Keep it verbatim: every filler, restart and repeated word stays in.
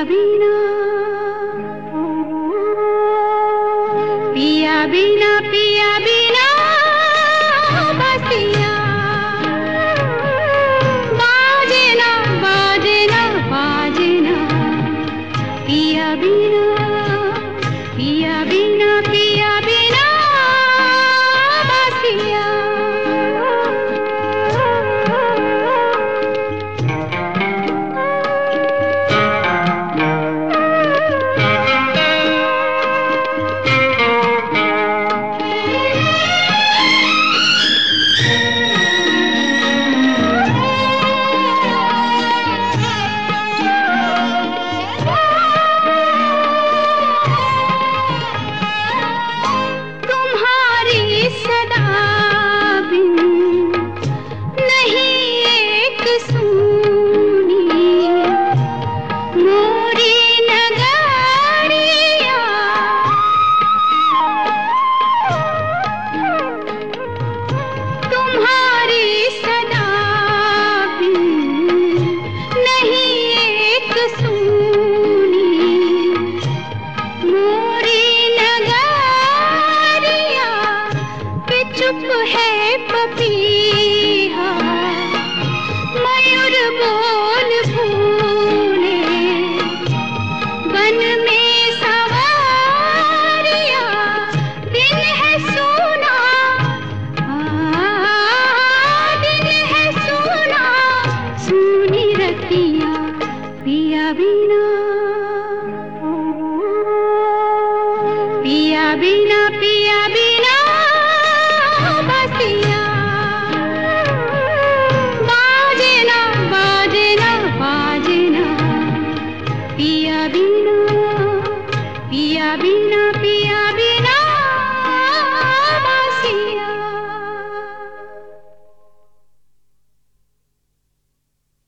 बिना पिया बिना पिया बिना बसिया बाजे ना बाजे ना बाजे ना पिया बिना पिया बिना पिया बिना बसिया। चुप है पपीहा मयूर बोल भूले वन में सवारिया दिन है सोना दिन है सोना सुनी रतिया पिया बिना पिया बिना पिया बिना बसिया बाजे ना बाजे ना बाजे ना पिया बिना पिया बिना।